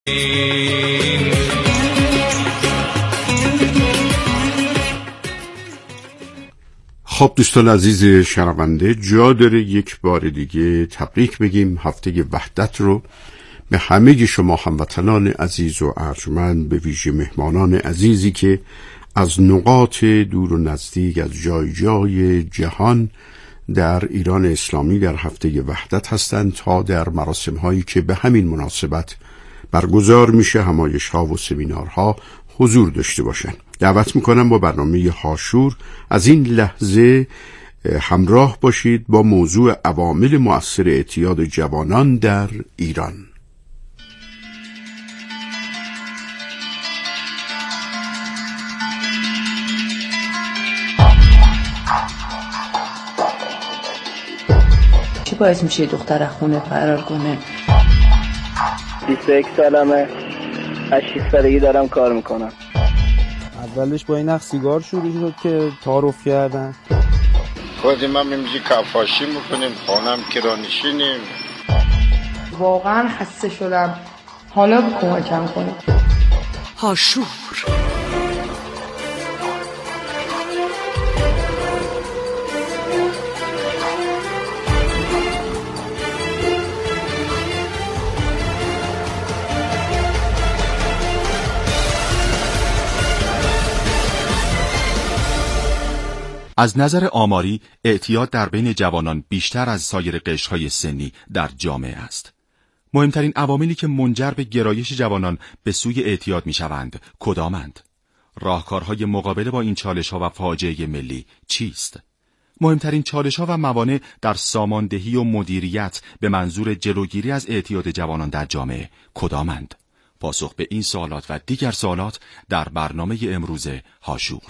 خب دوستان عزیز شنونده، جا داره یک بار دیگه تبریک بگیم هفته وحدت رو به همه شما هموطنان عزیز و ارجمند، به ویژه مهمانان عزیزی که از نقاط دور و نزدیک از جای جای جهان در ایران اسلامی در هفته وحدت هستند تا در مراسم هایی که به همین مناسبت برگزار میشه، همایش ها و سمینارها، حضور داشته باشند. دعوت میکنم با برنامه هاشور از این لحظه همراه باشید با موضوع عوامل مؤثر اعتیاد جوانان در ایران. چی باعث میشه دختر خونه فرار کنه؟ 21 سالمه، از 6 سالگی دارم کار میکنم. اولش با این اخ سیگار شروع شد که تعارف کردن. خودم هم میمجی کفاشی میکنیم، خانم کرانشینیم. واقعا خسته شدم، حالا کمکم کنید. هاشور. از نظر آماری، اعتیاد در بین جوانان بیشتر از سایر قشرهای سنی در جامعه است. مهمترین عواملی که منجر به گرایش جوانان به سوی اعتیاد می‌شوند کدامند؟ راهکارهای مقابله با این چالش‌ها و فاجعه ملی چیست؟ مهمترین چالش‌ها و موانع در ساماندهی و مدیریت به منظور جلوگیری از اعتیاد جوانان در جامعه کدامند؟ پاسخ به این سوالات و دیگر سوالات در برنامه امروز هاشور.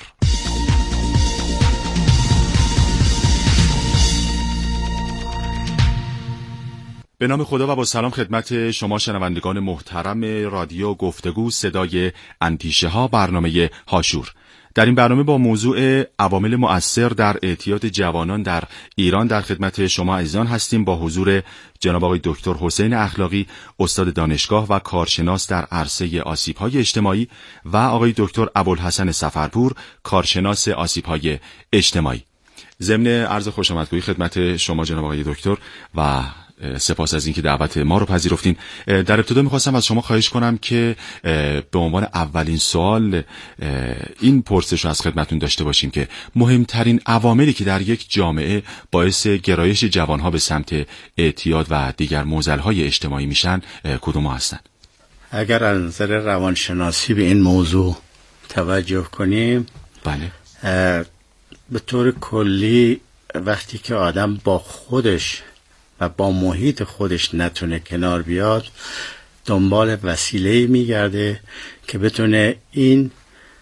به نام خدا و با سلام خدمت شما شنوندگان محترم رادیو گفتگو صدای اندیشه ها، برنامه هاشور. در این برنامه با موضوع عوامل مؤثر در اعتیاد جوانان در ایران در خدمت شما عزیزان هستیم با حضور جناب آقای دکتر حسین اخلاقی، استاد دانشگاه و کارشناس در عرصه آسیب‌های اجتماعی، و آقای دکتر ابوالحسن سفرپور، کارشناس آسیب‌های اجتماعی. ضمن عرض خوشامدگویی خدمت شما جناب آقای دکتر و سپاس از اینکه دعوت ما رو پذیرفتین. در ابتدا میخواستم از شما خواهش کنم که به عنوان اولین سوال این پرسش رو از خدمتون داشته باشیم که مهمترین عواملی که در یک جامعه باعث گرایش جوانها به سمت اعتیاد و دیگر معضل‌های اجتماعی میشن کدوم هستن؟ اگر از نظر روانشناسی به این موضوع توجه کنیم، بله، به طور کلی وقتی که آدم با خودش و با محیط خودش نتونه کنار بیاد، دنبال وسیله‌ای میگرده که بتونه این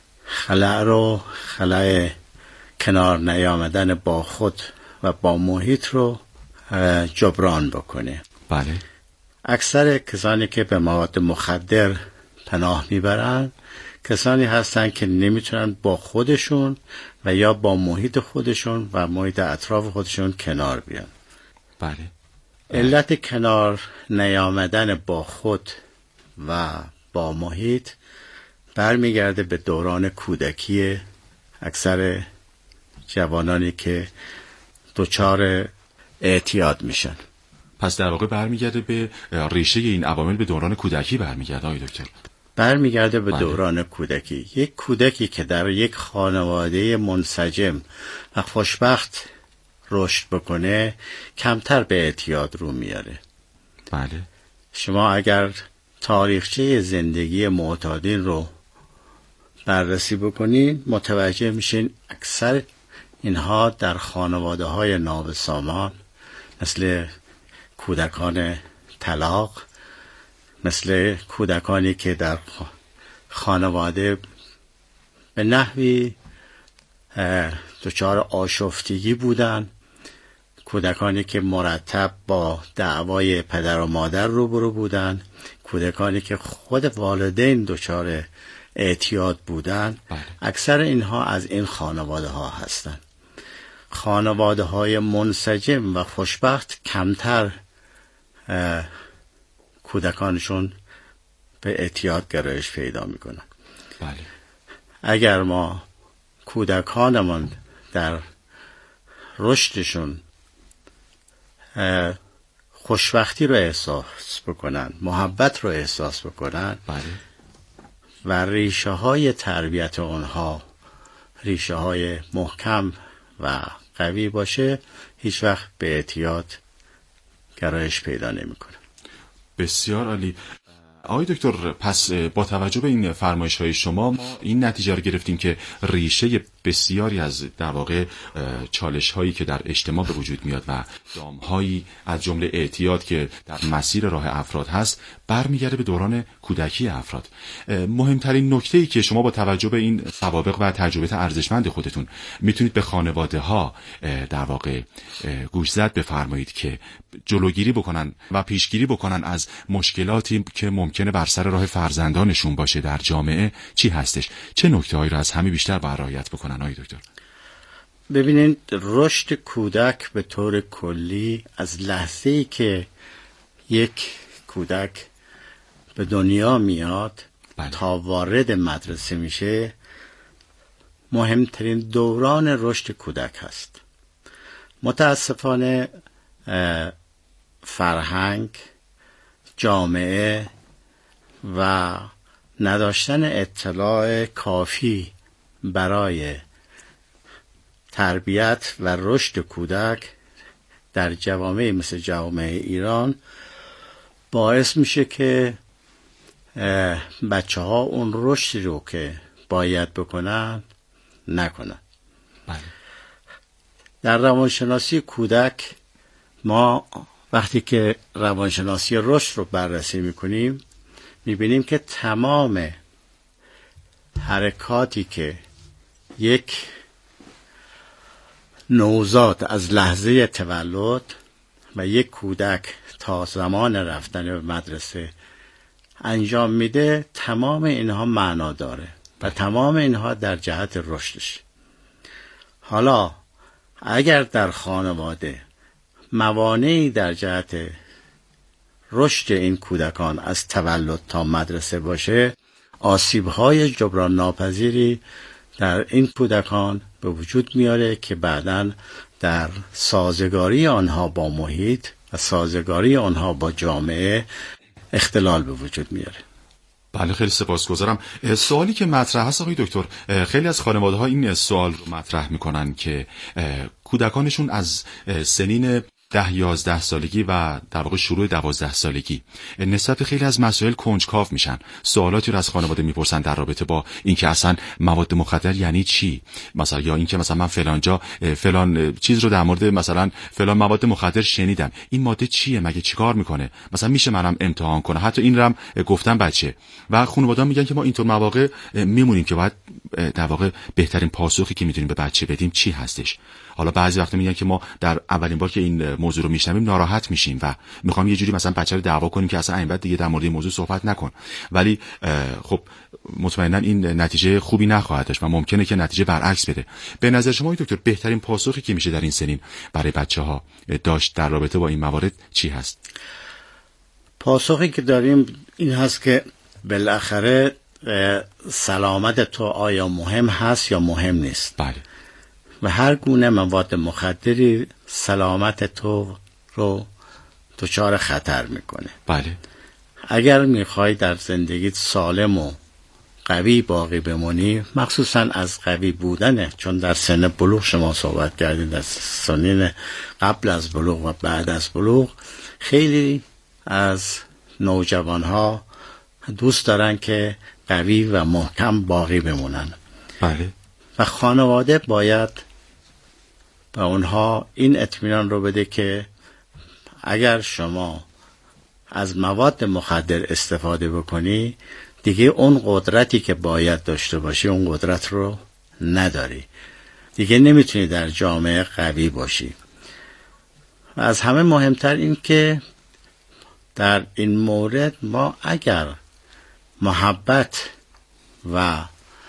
خلأ کنار نیامدن با خود و با محیط رو جبران بکنه. بله. اکثر کسانی که به مواد مخدر پناه میبرن کسانی هستن که نمیتونن با خودشون و یا با محیط خودشون و محیط اطراف خودشون کنار بیان. بله. علت کنار نیامدن با خود و با محیط برمیگرده به دوران کودکی اکثر جوانانی که دچار اعتیاد میشن. پس در واقع برمیگرده به ریشه این عوامل، به دوران کودکی برمیگرده آقای دکتر؟ برمیگرده به بله. دوران کودکی. یک کودکی که در یک خانواده منسجم و خوشبخت رشد بکنه کمتر به اعتیاد رو میاره. بله. شما اگر تاریخچه زندگی معتادین رو بررسی بکنین متوجه میشین اکثر اینها در خانواده های نابسامان، مثل کودکان طلاق، مثل کودکانی که در خانواده به نحوی دچار آشفتگی بودن، کودکانی که مرتب با دعوای پدر و مادر روبرو بودن، کودکانی که خود والدین دچار اعتیاد بودن، اکثر اینها از این خانواده ها هستند. خانواده های منسجم و خوشبخت کمتر کودکانشون به اعتیاد گرایش پیدا میکنن. بله. اگر ما کودکانمون در رشدشون خوشبختی رو احساس بکنن، محبت رو احساس بکنن، بله. و ریشه های تربیت اونها ریشه های محکم و قوی باشه، هیچ وقت به اعتیاد گرایش پیدا نمیکنه. بسیار عالی. آقای دکتر، پس با توجه به این فرمایش‌های شما ما این نتیجه رو گرفتیم که ریشه بسیاری از در واقع چالش‌هایی که در اجتماع به وجود میاد و دام‌هایی از جمله اعتیاد که در مسیر راه افراد هست برمیگرده به دوران کودکی افراد. مهمترین نکته‌ای که شما با توجه به این سوابق و تجربه ارزشمند خودتون میتونید به خانواده‌ها در واقع گوشزد بفرمایید که جلوگیری بکنن و پیشگیری بکنن از مشکلاتی که ممکنه بر سر راه فرزندانشون باشه در جامعه چی هستش؟ چه نکته‌هایی رو از همه بیشتر باید رعایت بکنن آقای دکتر؟ ببینید، رشد کودک به طور کلی از لحظه‌ای که یک کودک به دنیا میاد تا وارد مدرسه میشه مهمترین دوران رشد کودک هست. متاسفانه فرهنگ، جامعه و نداشتن اطلاع کافی برای تربیت و رشد کودک در جوامع مثل جوامع ایران باعث میشه که بچه ها اون رشد رو که باید بکنن نکنن. در روانشناسی کودک ما وقتی که روانشناسی رشد رو بررسی میکنیم میبینیم که تمام حرکاتی که یک نوزاد از لحظه تولد و یک کودک تا زمان رفتن به مدرسه انجام میده، تمام اینها معنا داره و تمام اینها در جهت رشدش. حالا اگر در خانواده موانعی در جهت رشد این کودکان از تولد تا مدرسه باشه، آسیب‌های جبران ناپذیری در این کودکان به وجود میاره که بعداً در سازگاری آنها با محیط و سازگاری آنها با جامعه اختلال به وجود میاره. بله، خیلی سپاسگزارم. سوالی که مطرح هست آقای دکتر، خیلی از خانواده‌ها این سوال رو مطرح میکنن که کودکانشون از سنین 10-11 سالگی و در واقع شروع 12 سالگی نسبت خیلی از مسائل کنجکاو میشن، سوالاتی رو از خانواده میپرسن در رابطه با اینکه اصلا مواد مخدر یعنی چی، مثلا یا اینکه مثلا من فلانجا فلان چیز رو در مورد مثلا فلان مواد مخدر شنیدم، این ماده چیه، مگه چیکار میکنه، مثلا میشه منم امتحان کنه. حتی این رم گفتم بچه و خانواده میگن که ما اینطور مواقع میمونیم که باید در واقع بهترین پاسخی که میتونیم به بچه بدیم چی هستش. حالا بعضی وقتا میگن که ما در اولین بار که این موضوع رو میشنویم ناراحت میشیم و میخوام یه جوری مثلا بچه رو دعوا کنیم که اصلا این بعد دیگه در مورد این موضوع صحبت نکن، ولی خب مطمئنا این نتیجه خوبی نخواهد داشت و ممکنه که نتیجه برعکس بده. به نظر شما دکتر بهترین پاسخی که میشه در این سنین برای بچه‌ها داشت در رابطه با این موارد چی هست؟ پاسخی که داریم این هست که بالاخره سلامت تو آیا مهم هست یا مهم نیست. بله. و هر گونه مواد مخدری سلامت تو رو دچار خطر میکنه. بله. اگر میخوای در زندگیت سالم و قوی باقی بمونی، مخصوصا از قوی بودنه، چون در سن بلوغ شما صحبت کردید، در سنین قبل از بلوغ و بعد از بلوغ خیلی از نوجوانها دوست دارن که قوی و محکم باقی بمونن. بله. و خانواده باید به اونها این اطمینان رو بده که اگر شما از مواد مخدر استفاده بکنی دیگه اون قدرتی که باید داشته باشی اون قدرت رو نداری، دیگه نمیتونی در جامعه قوی باشی. و از همه مهمتر این که در این مورد ما اگر محبت و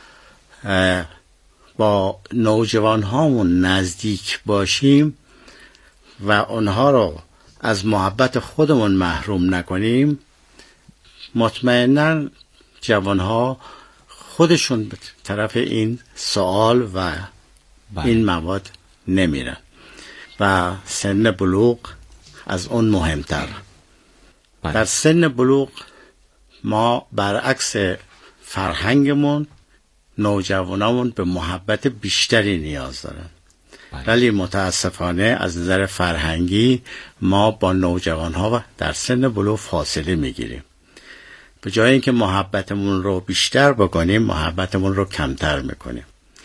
با نوجوان هامون نزدیک باشیم و اونها رو از محبت خودمون محروم نکنیم، مطمئناً جوانها خودشون به طرف این سوال و این مواد نمیرن و سن بلوغ از اون مهمتر. در سن بلوغ ما برعکس فرهنگمون نوجوانامون به محبت بیشتری نیاز دارن، ولی متاسفانه از نظر فرهنگی ما با نوجوانها در سن بلوغ فاصله میگیریم. به جای اینکه محبتمون رو بیشتر بکنیم محبتمون رو کمتر میکنیم.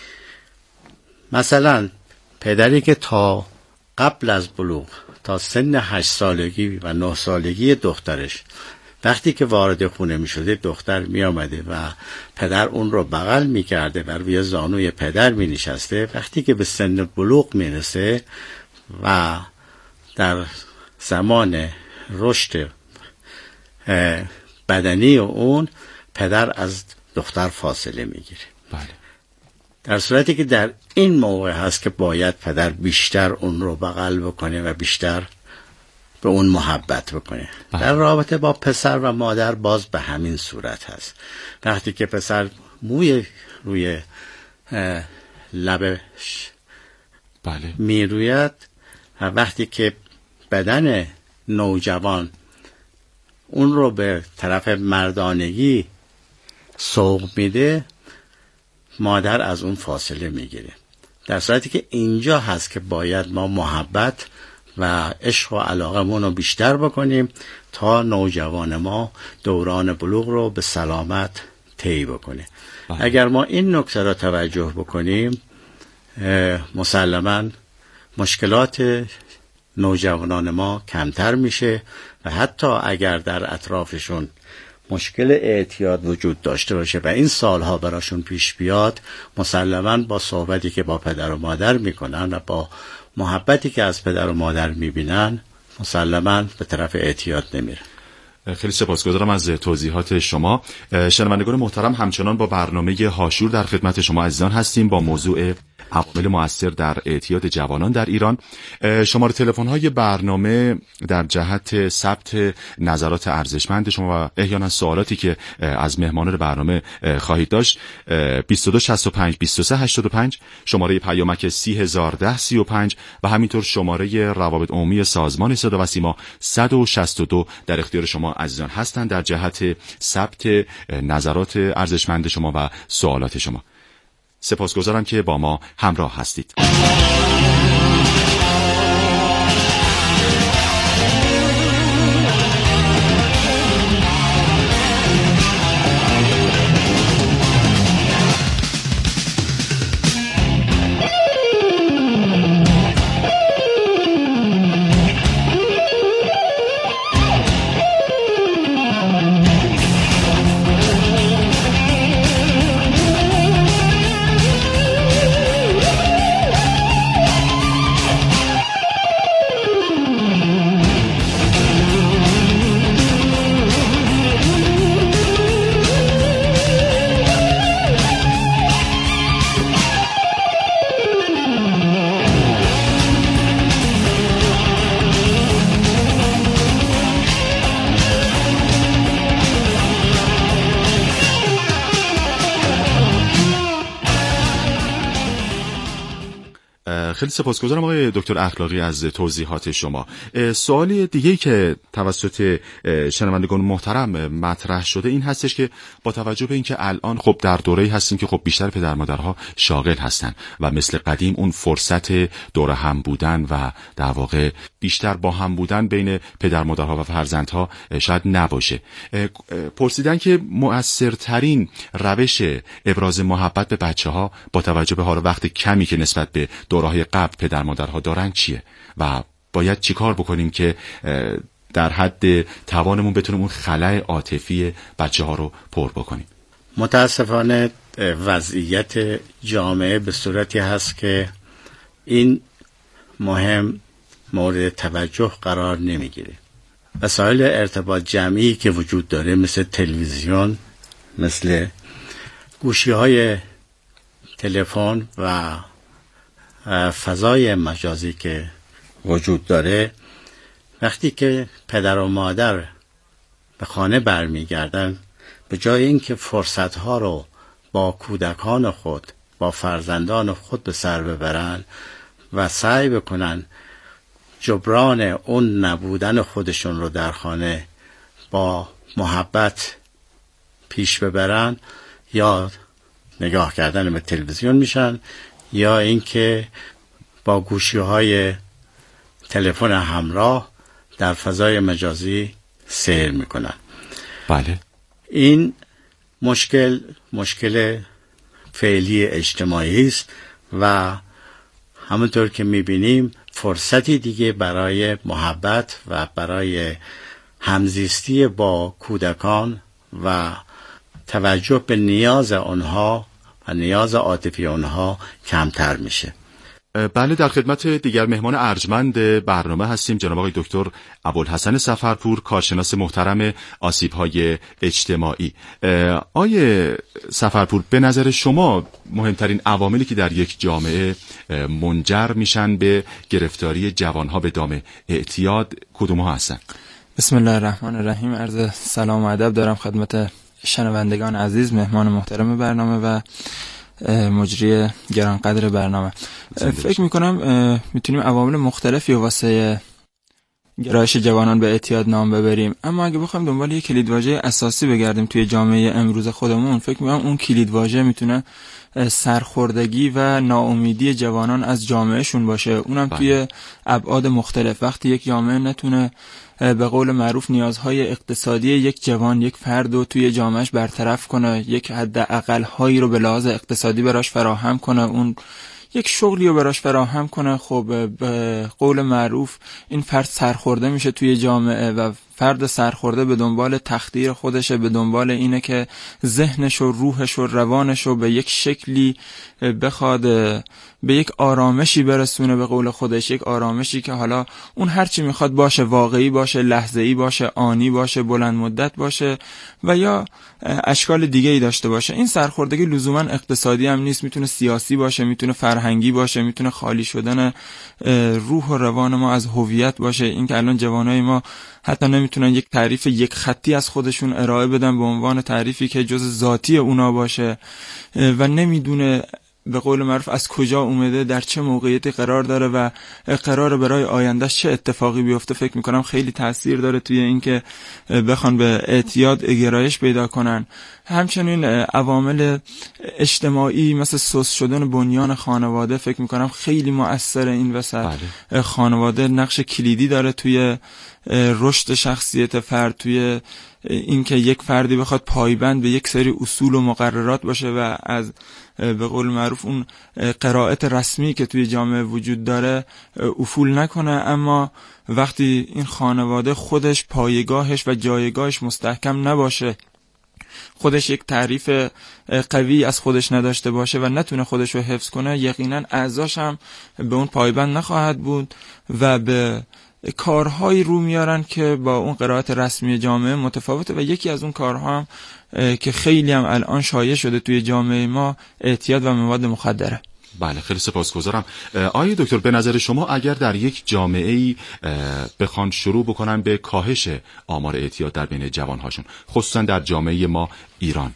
مثلا پدری که تا قبل از بلوغ تا سن 8 سالگی و 9 سالگی دخترش وقتی که وارد خونه می شده دختر می آمده و پدر اون رو بغل می کرده و روی زانوی پدر می نشسته، وقتی که به سن بلوغ می رسه و در زمان رشد بدنی اون پدر از دختر فاصله می گیره. در صورتی که در این موقع هست که باید پدر بیشتر اون رو بغل بکنه و بیشتر به اون محبت بکنه. در رابطه با پسر و مادر باز به همین صورت هست. وقتی که پسر موی روی لبش می روید و وقتی که بدن نوجوان اون رو به طرف مردانگی سوق میده، مادر از اون فاصله میگیره. در صورتی که اینجا هست که باید ما محبت و عشق و علاقمون رو بیشتر بکنیم تا نوجوان ما دوران بلوغ رو به سلامت طی بکنه. اگر ما این نکته را توجه بکنیم مسلماً مشکلات نوجوانان ما کمتر میشه و حتی اگر در اطرافشون مشکل اعتیاد وجود داشته باشه و این سالها براشون پیش بیاد، مسلماً با صحبتی که با پدر و مادر میکنن و با محبتی که از پدر و مادر میبینن مسلماً به طرف اعتیاد نمیرن. خیلی سپاسگزارم از توضیحات شما. شنوندگان محترم، همچنان با برنامه هاشور در خدمت شما عزیزان هستیم با موضوع عوامل مؤثر در اعتیاد جوانان در ایران. شماره تلفن‌های برنامه در جهت ثبت نظرات ارزشمند شما و احیانا سوالاتی که از مهمانان برنامه خواهید داشت 2265 2385، شماره پیامک 3001035 و همینطور شماره روابط عمومی سازمان صدا و سیما 162 در اختیار شما عزیزان هستند در جهت ثبت نظرات ارزشمند شما و سوالات شما. سپاسگزارم که با ما همراه هستید. خیلی سپاسگزارم آقای دکتر اخلاقی از توضیحات شما. سوالی دیگه‌ای که توسط شنوندگان محترم مطرح شده این هستش که با توجه به اینکه الان خب در دوره‌ای هستیم که خب بیشتر پدر مادرها شاغل هستن و مثل قدیم اون فرصت دور هم بودن و در واقع بیشتر با هم بودن بین پدر مادرها و فرزندها شاید نباشه. پرسیدن که مؤثرترین روش ابراز محبت به بچه‌ها با توجه به حال وقت کمی که نسبت به دوره‌های قبل پدر مادرها دارن چیه و باید چیکار بکنیم که در حد توانمون بتونیم اون خلأ عاطفی بچه‌ها رو پر بکنیم؟ متاسفانه وضعیت جامعه به صورتی هست که این مهم مورد توجه قرار نمیگیره. وسایل ارتباط جمعی که وجود داره مثل تلویزیون، مثل گوشی‌های تلفن و فضای مجازی که وجود داره، وقتی که پدر و مادر به خانه برمیگردن، به جای اینکه فرصتها رو با کودکان خود، با فرزندان خود به سر ببرن و سعی بکنن جبران اون نبودن خودشون رو در خانه با محبت پیش ببرن، یا نگاه کردن به تلویزیون میشن، یا اینکه با گوشی‌های تلفن همراه در فضای مجازی سیر میکنن. بله. این مشکل فعلی اجتماعی است و همونطور که میبینیم فرصتی دیگه برای محبت و برای همزیستی با کودکان و توجه به نیاز آنها و نیاز عاطفی آنها کمتر میشه. بله، در خدمت دیگر مهمان ارجمند برنامه هستیم، جناب آقای دکتر ابوالحسن سفرپور، کارشناس محترم آسیب‌های اجتماعی. آقای سفرپور، به نظر شما مهمترین عواملی که در یک جامعه منجر میشن به گرفتاری جوانها به دام اعتیاد کدوم‌ها هستن؟ بسم الله الرحمن الرحیم. عرض سلام و ادب دارم خدمت شنوندگان عزیز، مهمان محترم برنامه و مجری گرانقدر برنامه. فکر میکنم میتونیم عوامل مختلفی واسه گرایش جوانان به اعتیاد نام ببریم، اما اگه بخوایم دنبال یک کلیدواژه اساسی بگردیم توی جامعه امروز خودمون، فکر میکنم اون کلیدواژه میتونه سرخوردگی و ناامیدی جوانان از جامعهشون باشه، اونم توی ابعاد مختلف. وقتی یک جامعه نتونه به قول معروف نیازهای اقتصادی یک جوان، یک فرد رو توی جامعهش برطرف کنه، یک حداقل هایی رو به لحاظ اقتصادی براش فراهم کنه، اون یک شغلی رو براش فراهم کنه، خب به قول معروف این فرد سرخورده میشه توی جامعه و فرد سرخورده به دنبال تخدیر خودشه، به دنبال اینه که ذهنش و روحش و روانش رو به یک شکلی بخواد به یک آرامشی برسونه، به قول خودش یک آرامشی که حالا اون هرچی میخواد باشه، واقعی باشه، لحظه‌ای باشه، آنی باشه، بلند مدت باشه و یا اشکال دیگه ای داشته باشه. این سرخوردگی لزوما اقتصادی هم نیست، میتونه سیاسی باشه، میتونه فرهنگی باشه، میتونه خالی شدن روح و روان ما از هویت باشه. این که الان جوانای ما حتی نمیتونن یک تعریف یک خطی از خودشون ارائه بدن به عنوان تعریفی که جز ذاتی اونا باشه و نمیدونه به قول معروف از کجا اومده، در چه موقعیتی قرار داره و قرار برای آیندهش چه اتفاقی بیفته. فکر میکنم خیلی تاثیر داره توی این که بخوان به اعتیاد گرایش پیدا کنن. همچنین عوامل اجتماعی مثل سوس شدن بنیان خانواده فکر میکنم خیلی مؤثر این وسط. خانواده نقش کلیدی داره توی رشد شخصیت فرد، توی اینکه یک فردی بخواد پایبند به یک سری اصول و مقررات باشه و از به قول معروف اون قرائت رسمی که توی جامعه وجود داره افول نکنه. اما وقتی این خانواده خودش پایگاهش و جایگاهش مستحکم نباشه، خودش یک تعریف قوی از خودش نداشته باشه و نتونه خودش رو حفظ کنه، یقینا اعضاش هم به اون پایبند نخواهد بود و به کارهایی رو میارن که با اون قرائت رسمی جامعه متفاوته. و یکی از اون کارها هم که خیلی هم الان شایع شده توی جامعه ما اعتیاد و مواد مخدره. بله، خیلی سپاسگزارم. آقای دکتر، به نظر شما اگر در یک جامعه‌ای بخوان شروع بکنن به کاهش آمار اعتیاد در بین جوانهاشون، خصوصا در جامعه ما ایران،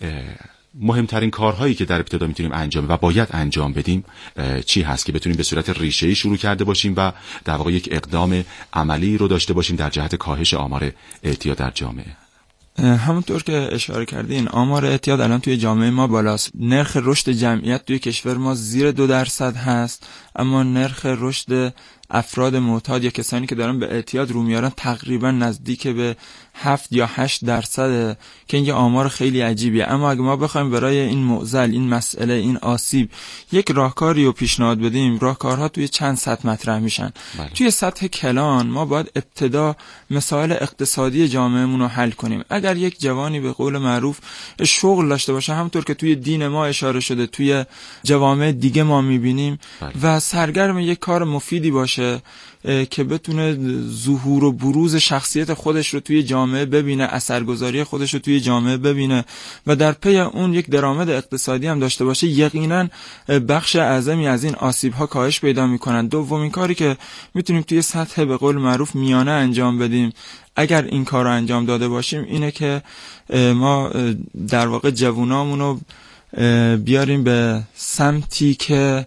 مهمترین کارهایی که در ابتدا میتونیم انجام و باید انجام بدیم چی هست که بتونیم به صورت ریشه‌ای شروع کرده باشیم و در واقع یک اقدام عملی رو داشته باشیم در جهت کاهش آمار اعتیاد در جامعه؟ همونطور که اشاره کردین، آمار اعتیاد الان توی جامعه ما بالاست. نرخ رشد جمعیت توی کشور ما زیر 2% هست، اما نرخ رشد افراد معتاد یا کسانی که دارن به اعتیاد رو میارن تقریبا نزدیک به 7 یا 8% که این یه آمار خیلی عجیبیه. اما اگه ما بخوایم برای این معضل، این مسئله، این آسیب یک راهکاری رو پیشنهاد بدیم، راهکارها توی چند سطح مطرح میشن. توی سطح کلان ما باید ابتدا مسائل اقتصادی جامعهمون رو حل کنیم. اگر یک جوانی به قول معروف شغل داشته باشه، همونطور که توی دین ما اشاره شده، توی جوامع دیگه ما میبینیم و سرگرم یک کار مفیدی باشه باشه که بتونه ظهور و بروز شخصیت خودش رو توی جامعه ببینه، اثرگذاری خودش رو توی جامعه ببینه و در پی اون یک درآمد اقتصادی هم داشته باشه، یقینا بخش اعظمی از این آسیب‌ها کاهش پیدا می‌کنن. دومین کاری که میتونیم توی سطح به قول معروف میانه انجام بدیم اگر این کار رو انجام داده باشیم اینه که ما در واقع جوونامون رو بیاریم به سمتی که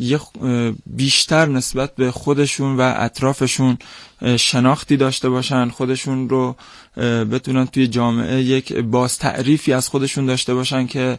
بیشتر نسبت به خودشون و اطرافشون شناختی داشته باشن، خودشون رو بتونن توی جامعه یک باز تعریفی از خودشون داشته باشن که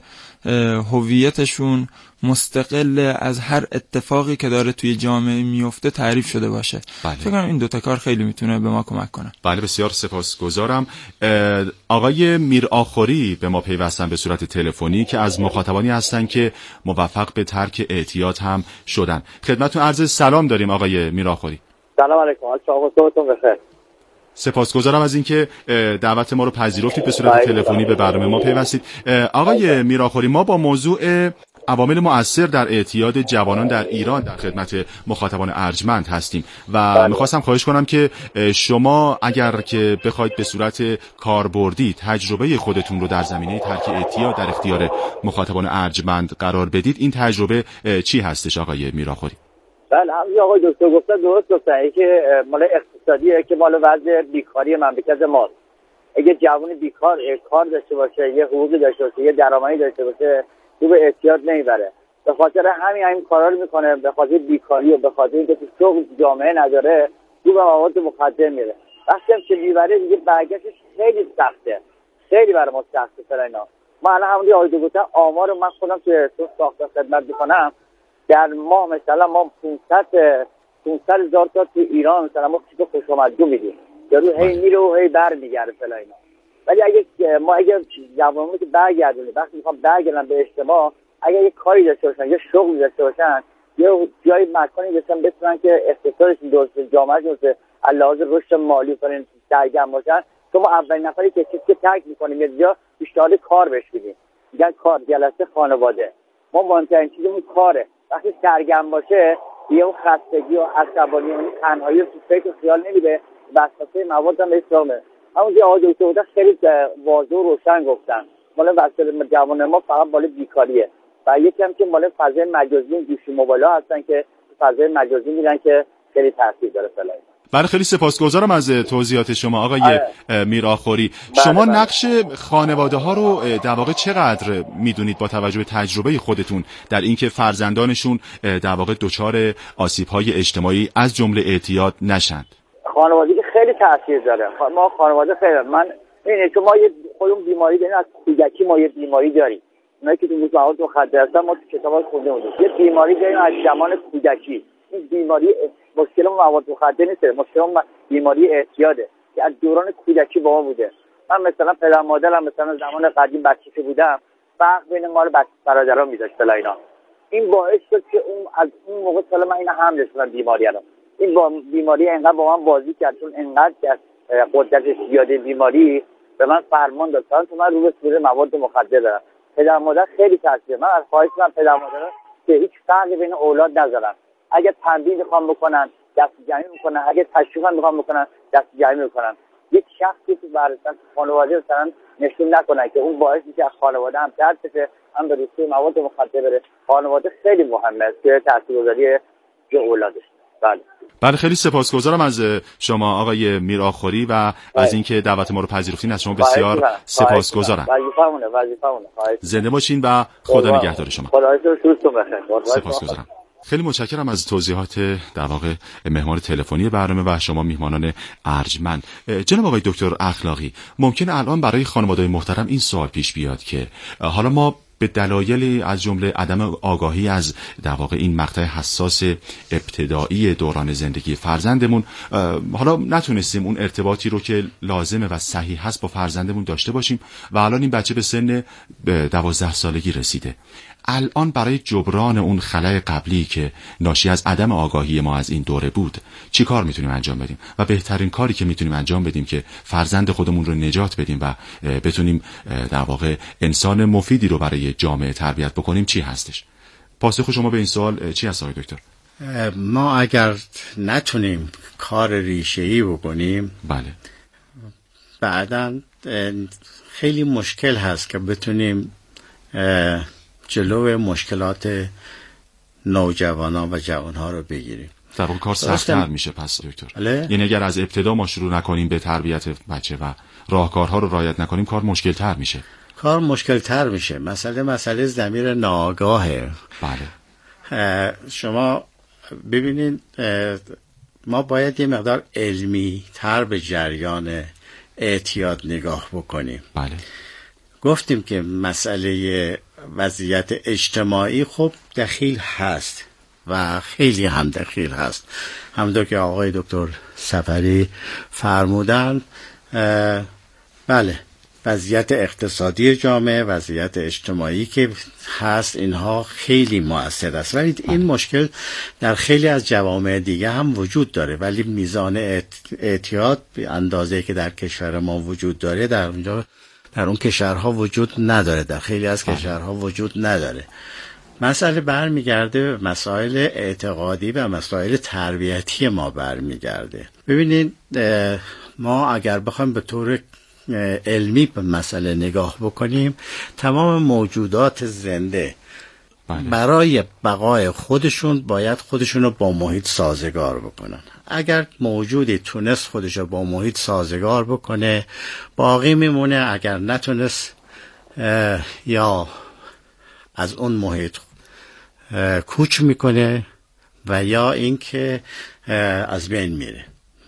هویتشون مستقل از هر اتفاقی که داره توی جامعه میفته تعریف شده باشه. فکر کنم این دوتا کار خیلی میتونه به ما کمک کنه. بله بسیار سپاسگزارم. آقای میرآخوری به ما پیوستن به صورت تلفنی که از مخاطبانی هستن که موفق به ترک اعتیاد هم شدن. خدمتتون عرض سلام داریم آقای میرآخوری. سلام علیکم. صبحتون بخیر. سپاسگزارم از اینکه دعوت ما رو پذیرفتید به صورت تلفنی به برنامه ما پیوستید. آقای میرآخوری، ما با موضوع عوامل مؤثر در اعتیاد جوانان در ایران در خدمت مخاطبان ارجمند هستیم و میخواستم خواهش کنم که شما اگر که بخواید به صورت کاربردی تجربه خودتون رو در زمینه ترک اعتیاد در اختیار مخاطبان ارجمند قرار بدید، این تجربه چی هستش آقای میرآخوری؟ بله، همین آقای دکتر گفتن درست گفتن که مال اقتصادیه که مال وضع بیکاری مملکت ماست. اگه جوانی بیکار کار داشته باشه، یه حقوقی داشته باشه، یه درآمدی داشته باشه، تو به اعتیاد نمیبره. به خاطر همین کارا رو میکنه، به خاطر بیکاری و به خاطر اینکه تو شغل جامعه نداره تو به مواد مخدر میره. وقتی هم که میبره دیگه برگشتش خیلی سخته، خیلی برای ما سخته سر اینا. ما الان همونجوری آقای گفتن آمار من خودم تو ساخت خدمت میکنم، در ماه مثلا ما 500,000 تا تو ایران مثلا ما چیز خوش آمدگو میدیم، یارو هی میره و هی برمیگرده فلان اینا. ولی اگه جوانانی که برگردونه وقتی میخوام برگردن به اجتماع، اگه یه کاری داشته باشن، یه شغلی داشته باشن، یه جای مکانی داشتن بتونن که اقتصادشون درست، جامعهشون درست، علاوه رشد مالی کنن، سرگرم باشن، شما اولین نفری که چیزی که ترک میکنیم یه جا پیشنهاد کار بهش میدیم، میگن کار، جلسه خانواده. ما مهمترین چیزمون کاره. وقتی سرگرم باشه یه اون خستگی و عصبانی و تنهایی تو فکر و خیال نمیره، وسوسه مواد هم اصرامه. همونجوری آقای دکتر بودن خیلی واضح و روشن گفتن، مال وسایل جوان ما فقط مال بیکاریه و یکی هم که مال فضای مجازی گوشی موبایل‌ها هستن که فضای مجازی میرن که خیلی تاثیر داره فلان. بله، خیلی سپاسگزارم از توضیحات شما آقای میرآخوری. شما نقش خانواده ها رو در واقع چقدر میدونید با توجه به تجربه خودتون در اینکه فرزندانشون در واقع دچار آسیب‌های اجتماعی از جمله اعتیاد نشند؟ خانواده که خیلی تاثیر داره. ما خانواده خیلی من اینه که ما یه خودمون بیماری داریم، از کودکی ما یه بیماری داریم. اونایی که تو مواد مخدر هستن ما تو کتابا خونده بودیم. یه بیماری داریم از زمان کودکی. این بیماری مشکل مواد مخدر نیست، مشکل بیماری اعتیاده که از دوران کودکی با ما بوده. من مثلا پدر مادرم مثلا زمان قدیم بچه که بودم فرق بین ما و برادرام میذاشت اینا. این باعث شد که اون از اون موقع سال من اینا هم رسیدن بیماری الان. این با بیماری انقدر با من بازی کرد، چون انقدر از قدرت زیاده بیماری به من فرمان داد تو من رو به سوی مواد مخدر دارم. پدر مادر خیلی تاثیر. من از خواهش کنم پدر مادر که هیچ فرقی بین اولاد نذارن. اگه تنبیه میخوام بکنن دست جمعی میکنن، اگه تشویق میخوام بکنن دست جمعی میکنن. یک شخصی تو بررسن خانواده مثلا نشون نکنن که اون باعث میشه خانواده هم درد بشه، هم به رسوی مواد مخدر بره. خانواده خیلی مهمه که تاثیرگذاری اولادش. بله، خیلی سپاسگزارم از شما آقای میرآخوری و از اینکه دعوت ما رو پذیرفتین. از شما بسیار سپاسگزارم. زنده باشین و خدا نگهدار شما. سپاسگزارم. خیلی متشکرم از توضیحات در واقع مهمان تلفنی برنامه و شما میهمانان ارجمند. جناب آقای دکتر اخلاقی، ممکنه الان برای خانواده‌های محترم این سوال پیش بیاد که حالا ما به دلایلی از جمله عدم آگاهی از در واقع این مقطع حساس ابتدایی دوران زندگی فرزندمون حالا نتونستیم اون ارتباطی رو که لازمه و صحیح هست با فرزندمون داشته باشیم و الان این بچه به سن 12 سالگی رسیده. الان برای جبران اون خلأ قبلی که ناشی از عدم آگاهی ما از این دوره بود چی کار میتونیم انجام بدیم و بهترین کاری که میتونیم انجام بدیم که فرزند خودمون رو نجات بدیم و بتونیم در واقع انسان مفیدی رو برای جامعه تربیت بکنیم چی هستش؟ پاسخ شما به این سوال چی هست آقای دکتر؟ ما اگر نتونیم کار ریشه‌ای بکنیم، بله، بعداً خیلی مشکل هست که بتونیم جلو مشکلات نوجوانان و جوانها رو بگیریم. در واقع کار سخت‌تر میشه پس دکتر. بله؟ یعنی اگر از ابتدا ما شروع نکنیم به تربیت بچه و راهکارها رو رعایت نکنیم، کار مشکل‌تر میشه. کار مشکل‌تر میشه. مسئله ضمیر ناآگاهه. بله. شما ببینید، ما باید یه مقدار علمی تر به جریان اعتیاد نگاه بکنیم. بله. گفتیم که مسئله وضعیت اجتماعی خب دخیل هست و خیلی هم دخیل هست، همونطور که آقای دکتر سفری فرمودن. بله، وضعیت اقتصادی جامعه، وضعیت اجتماعی که هست، اینها خیلی مؤثر است. ولی این مشکل در خیلی از جوامع دیگه هم وجود داره، ولی میزان اعتیاد به اندازه‌ای که در کشور ما وجود داره در اون کشورها وجود نداره، در خیلی از کشورها وجود نداره. مسئله برمیگرده به مسائل اعتقادی و مسائل تربیتی ما برمیگرده. ببینید، ما اگر بخوایم به طور علمی به مسئله نگاه بکنیم، تمام موجودات زنده برای بقای خودشون باید خودشون رو با محیط سازگار بکنن. اگر موجودی تونست خودش رو با محیط سازگار بکنه، باقی میمونه. اگر نتونست یا از اون محیط کوچ میکنه و یا اینکه از بین میره.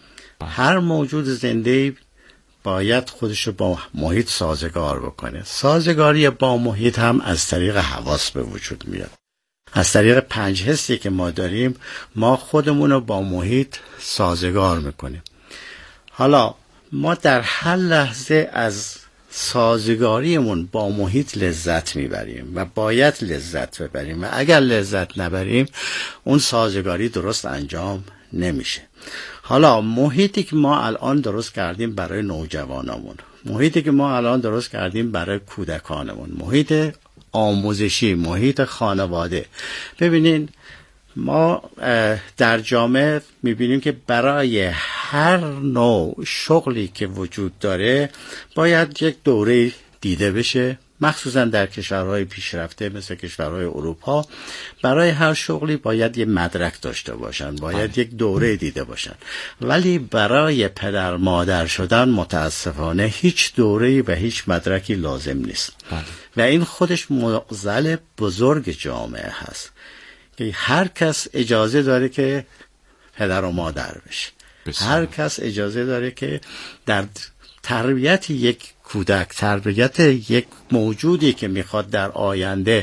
هر موجود زنده باید خودش رو با محیط سازگار بکنه. سازگاری با محیط هم از طریق حواس به وجود میاد. از طریق 5 حسی که ما داریم، ما خودمون رو با محیط سازگار میکنیم. حالا ما در هر لحظه از سازگاریمون با محیط لذت میبریم و باید لذت ببریم، و اگر لذت نبریم اون سازگاری درست انجام نمیشه. حالا محیطی که ما الان درست کردیم برای نوجوانامون، محیطی که ما الان درست کردیم برای کودکانمون، محیط آموزشی، محیط خانواده، ببینین ما در جامعه میبینیم که برای هر نوع شغلی که وجود داره باید یک دوره دیده بشه، مخصوصا در کشورهای پیشرفته مثل کشورهای اروپا. برای هر شغلی باید یه مدرک داشته باشن، باید یک دوره دیده باشن. ولی برای پدر مادر شدن متاسفانه هیچ دوره‌ای و هیچ مدرکی لازم نیست. و این خودش معضل بزرگ جامعه هست که هر کس اجازه داره که پدر و مادر بشه. هر کس اجازه داره که در تربیت یک کودک، تربیت یک موجودی که میخواد در آینده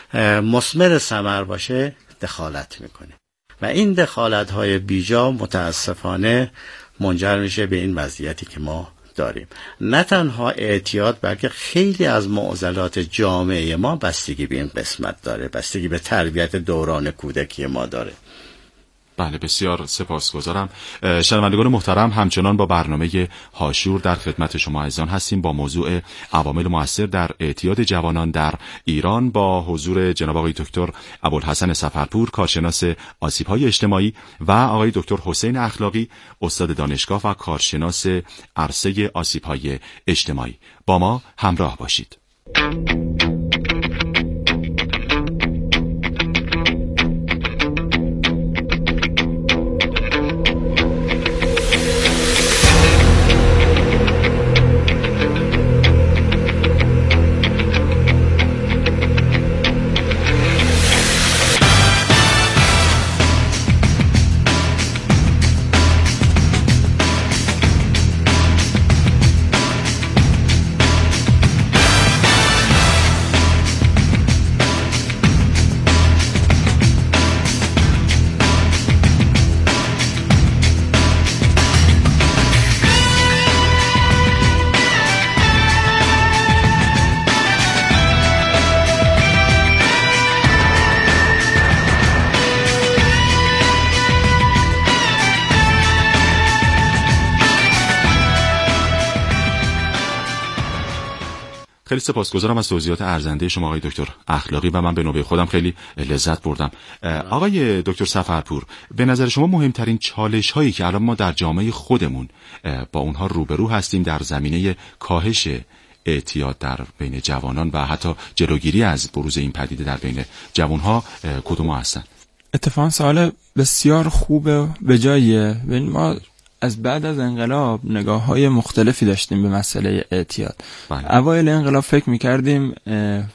مثمر ثمر باشه دخالت میکنه. و این دخالت‌های بیجا متاسفانه منجر میشه به این وضعیتی که ما داریم. نه تنها اعتیاد، بلکه خیلی از معضلات جامعه ما بستگی به این قسمت داره، بستگی به تربیت دوران کودکی ما داره. بله، بسیار سپاسگزارم. شنوندگان محترم، همچنان با برنامه هاشور در خدمت شما عزیزان هستیم با موضوع عوامل مؤثر در اعتیاد جوانان در ایران، با حضور جناب آقای دکتر ابوالحسن سفرپور، کارشناس آسیب‌های اجتماعی، و آقای دکتر حسین اخلاقی، استاد دانشگاه و کارشناس عرصه آسیب‌های اجتماعی. با ما همراه باشید. خیلی سپاسگزارم از توضیحات ارزنده شما آقای دکتر اخلاقی و من به نوبه خودم خیلی لذت بردم. آقای دکتر سفرپور، به نظر شما مهمترین چالش هایی که الان ما در جامعه خودمون با اونها روبرو هستیم در زمینه کاهش اعتیاد در بین جوانان و حتی جلوگیری از بروز این پدیده در بین جوانها کدوم هستن؟ اتفاقا سوال بسیار خوبه به جاییه. ما از بعد از انقلاب نگاه‌های مختلفی داشتیم به مسئله اعتیاد. اوایل انقلاب فکر می‌کردیم